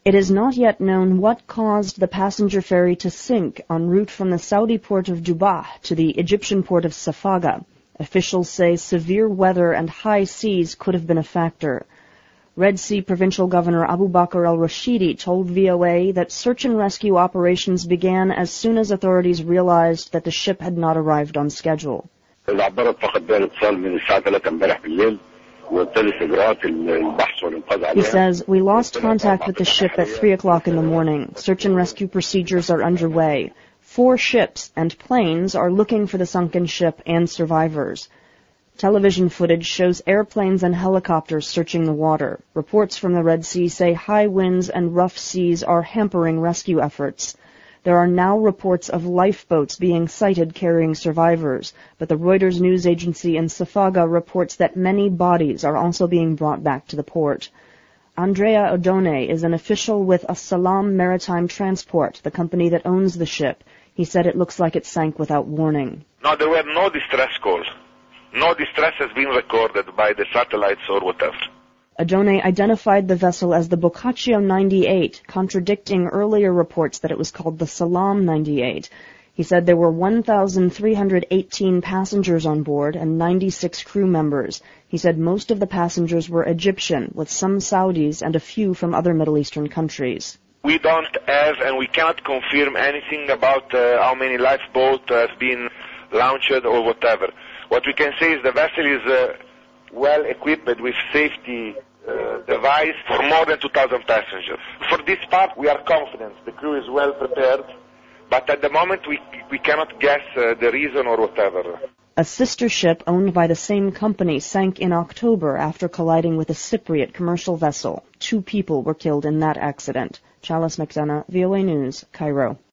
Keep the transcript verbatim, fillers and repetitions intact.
It is not yet known what caused the passenger ferry to sink en route from the Saudi port of Jubaih to the Egyptian port of Safaga. Officials say severe weather and high seas could have been a factor. Red Sea Provincial Governor Abu Bakr al-Rashidi told V O A that search and rescue operations began as soon as authorities realized that the ship had not arrived on schedule. He says, "We lost contact with the ship at three o'clock in the morning. Search and rescue procedures are underway. Four ships and planes are looking for the sunken ship and survivors." Television footage shows airplanes and helicopters searching the water. Reports from the Red Sea say high winds and rough seas are hampering rescue efforts. There are now reports of lifeboats being sighted carrying survivors, but the Reuters news agency in Safaga reports that many bodies are also being brought back to the port. Andrea Odone is an official with As-Salam Maritime Transport, the company that owns the ship. He said it looks like it sank without warning. No, there were no distress calls. No distress has been recorded by the satellites or whatever. Adone identified the vessel as the Boccaccio ninety-eight, contradicting earlier reports that it was called the Salam ninety-eight. He said there were one thousand three hundred eighteen passengers on board and ninety-six crew members. He said most of the passengers were Egyptian, with some Saudis and a few from other Middle Eastern countries. We don't have and we cannot confirm anything about uh, how many lifeboats have been launched or whatever. What we can say is the vessel is uh, well equipped with safety uh, device for more than two thousand passengers. For this part, we are confident. The crew is well prepared, but at the moment we we cannot guess uh, the reason or whatever. A sister ship owned by the same company sank in October after colliding with a Cypriot commercial vessel. Two people were killed in that accident. Chalice McDonough, V O A News, Cairo.